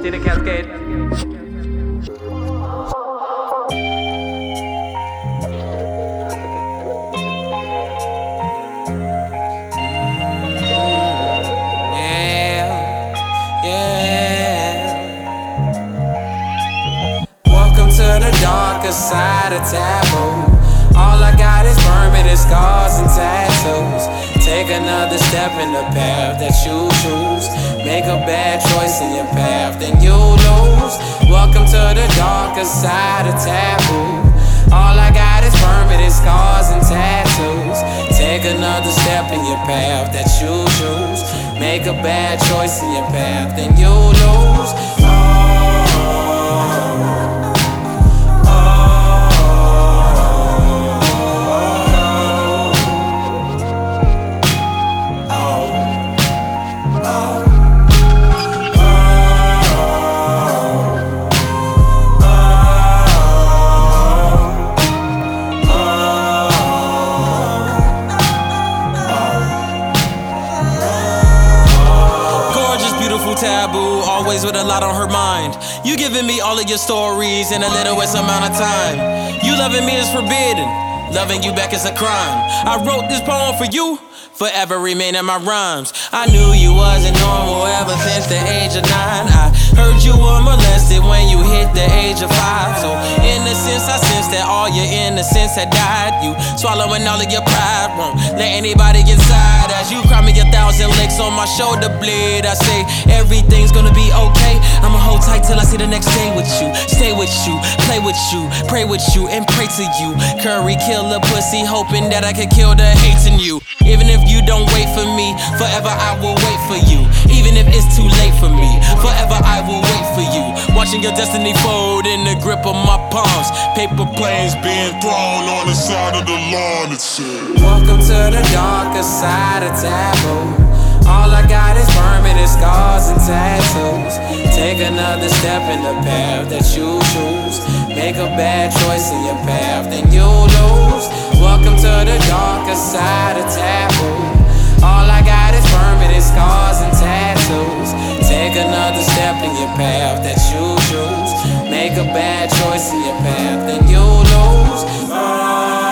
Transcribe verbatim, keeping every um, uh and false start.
See the cascade. Darker side of taboo. All I got is permanent scars and tattoos. Take another step in the path that you choose. Make a bad choice in your path, then you'll lose. Welcome to the darker side of taboo. All I got is permanent scars and tattoos. Take another step in your path that you choose. Make a bad choice in your path, then you'll lose. Taboo, always with a lot on her mind. You giving me all of your stories in a little less amount of time. You loving me is forbidden, loving you back is a crime. I wrote this poem for you, forever remain in my rhymes. I knew you wasn't normal ever since the age of nine. I heard you were molested when you hit the age of five. So innocence, I sense that all your innocence had died. You swallowing all of your pride, won't let anybody inside. As you cry me a thousand licks on my shoulder blade, I say everything's gonna be okay. I'ma hold tight till I see the next day with you. Stay with you, play with you, pray with you, and pray to you. Curry kill a pussy, hoping that I could kill the hate in you. Even if you don't wait for me, forever I will wait for you. Even if it's too late for me, forever I will wait for you. Watching your destiny fold in the grip of my palms. Paper planes being thrown on the side of the lawn. It said, welcome to the darker side of taboo. All I got is permanent scars and tattoos. Take another step in the path that you choose. Make a bad choice in your path, then you'll lose. Welcome to the darker side of taboo. All I got is permanent scars and tattoos. Take another step in your path that you choose. Make a bad choice in your path, then you'll lose. Oh.